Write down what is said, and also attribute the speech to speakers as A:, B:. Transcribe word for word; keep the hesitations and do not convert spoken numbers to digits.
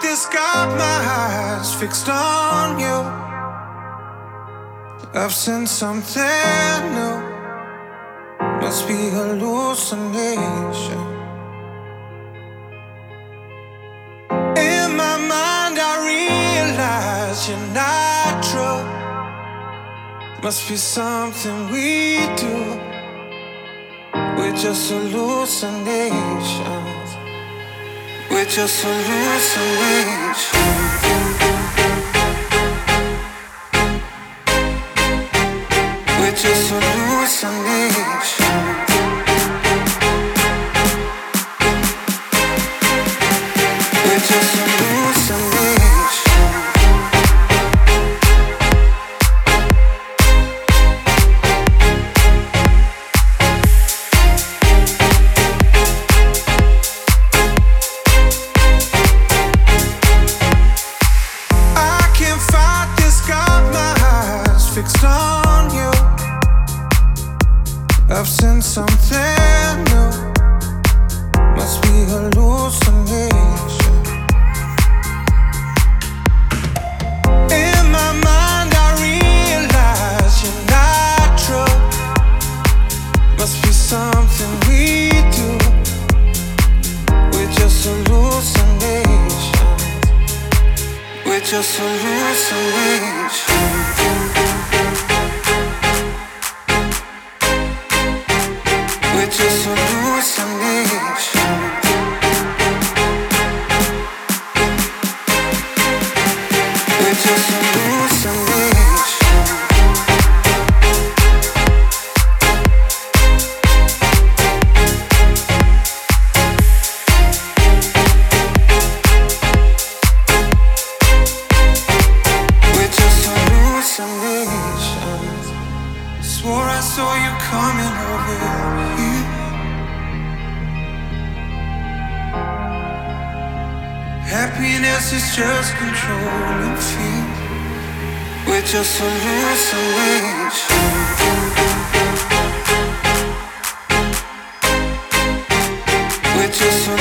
A: this, got my eyes fixed on you. I've seen something new. Must be hallucination. In my mind I realize you're not true. Must be something we do. We're just hallucinations. We're just hallucinations. We're just hallucinations. We're just hallucinations. Fixed on you. I've seen something new. Must be hallucination. In my mind I realize you're not true. Must be something we do. We're just hallucinations. We're just hallucinations. We're just hallucinations. We're just hallucinations. We're just hallucinations. Swore I saw you coming over here. Happiness is just controlling fear. We're just hallucinations. We're just hallucinations.